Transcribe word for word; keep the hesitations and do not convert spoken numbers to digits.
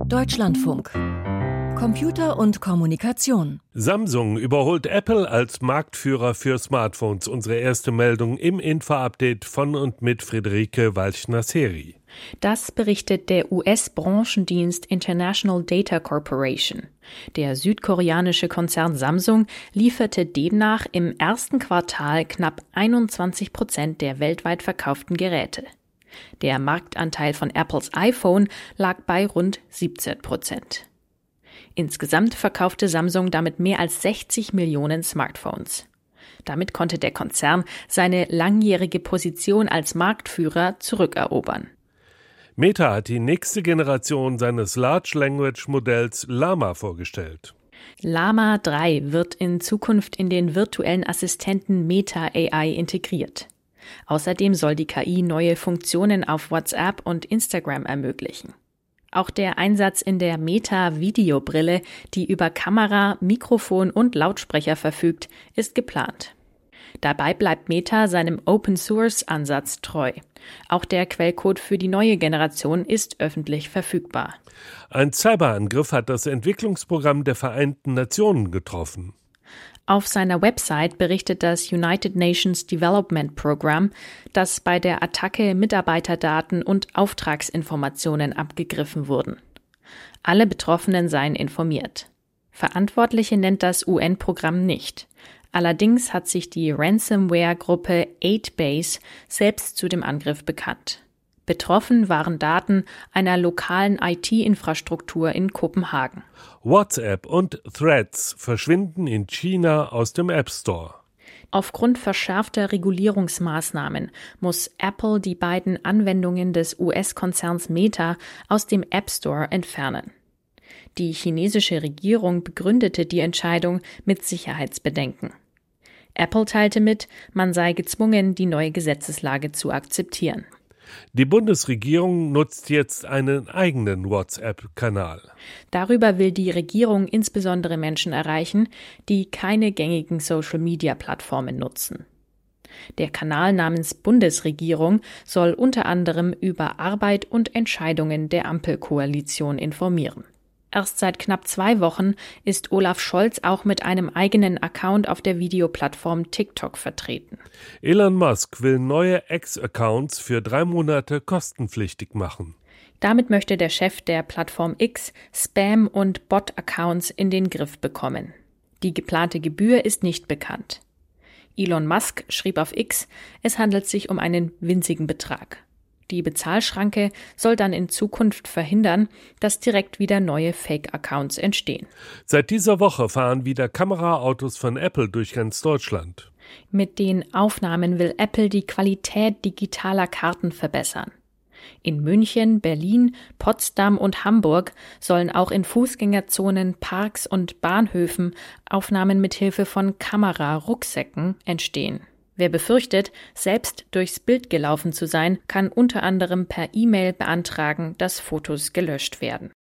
Deutschlandfunk. Computer und Kommunikation. Samsung überholt Apple als Marktführer für Smartphones. Unsere erste Meldung im Info-Update von und mit Friederike Walchner-Seri. Das berichtet der U S-Branchendienst International Data Corporation. Der südkoreanische Konzern Samsung lieferte demnach im ersten Quartal knapp einundzwanzig Prozent der weltweit verkauften Geräte. Der Marktanteil von Apples iPhone lag bei rund siebzehn Prozent. Insgesamt verkaufte Samsung damit mehr als sechzig Millionen Smartphones. Damit konnte der Konzern seine langjährige Position als Marktführer zurückerobern. Meta hat die nächste Generation seines Large Language Modells Llama vorgestellt. Llama drei wird in Zukunft in den virtuellen Assistenten Meta A I integriert. Außerdem soll die K I neue Funktionen auf WhatsApp und Instagram ermöglichen. Auch der Einsatz in der Meta-Videobrille, die über Kamera, Mikrofon und Lautsprecher verfügt, ist geplant. Dabei bleibt Meta seinem Open-Source-Ansatz treu. Auch der Quellcode für die neue Generation ist öffentlich verfügbar. Ein Cyberangriff hat das Entwicklungsprogramm der Vereinten Nationen getroffen. Auf seiner Website berichtet das United Nations Development Program, dass bei der Attacke Mitarbeiterdaten und Auftragsinformationen abgegriffen wurden. Alle Betroffenen seien informiert. Verantwortliche nennt das U N-Programm nicht. Allerdings hat sich die Ransomware-Gruppe acht base selbst zu dem Angriff bekannt. Betroffen waren Daten einer lokalen I T-Infrastruktur in Kopenhagen. WhatsApp und Threads verschwinden in China aus dem App Store. Aufgrund verschärfter Regulierungsmaßnahmen muss Apple die beiden Anwendungen des U S-Konzerns Meta aus dem App Store entfernen. Die chinesische Regierung begründete die Entscheidung mit Sicherheitsbedenken. Apple teilte mit, man sei gezwungen, die neue Gesetzeslage zu akzeptieren. Die Bundesregierung nutzt jetzt einen eigenen WhatsApp-Kanal. Darüber will die Regierung insbesondere Menschen erreichen, die keine gängigen Social-Media-Plattformen nutzen. Der Kanal namens Bundesregierung soll unter anderem über Arbeit und Entscheidungen der Ampelkoalition informieren. Erst seit knapp zwei Wochen ist Olaf Scholz auch mit einem eigenen Account auf der Videoplattform TikTok vertreten. Elon Musk will neue X-Accounts für drei Monate kostenpflichtig machen. Damit möchte der Chef der Plattform X Spam- und Bot-Accounts in den Griff bekommen. Die geplante Gebühr ist nicht bekannt. Elon Musk schrieb auf X, es handelt sich um einen winzigen Betrag. Die Bezahlschranke soll dann in Zukunft verhindern, dass direkt wieder neue Fake-Accounts entstehen. Seit dieser Woche fahren wieder Kameraautos von Apple durch ganz Deutschland. Mit den Aufnahmen will Apple die Qualität digitaler Karten verbessern. In München, Berlin, Potsdam und Hamburg sollen auch in Fußgängerzonen, Parks und Bahnhöfen Aufnahmen mit Hilfe von Kamera-Rucksäcken entstehen. Wer befürchtet, selbst durchs Bild gelaufen zu sein, kann unter anderem per E-Mail beantragen, dass Fotos gelöscht werden.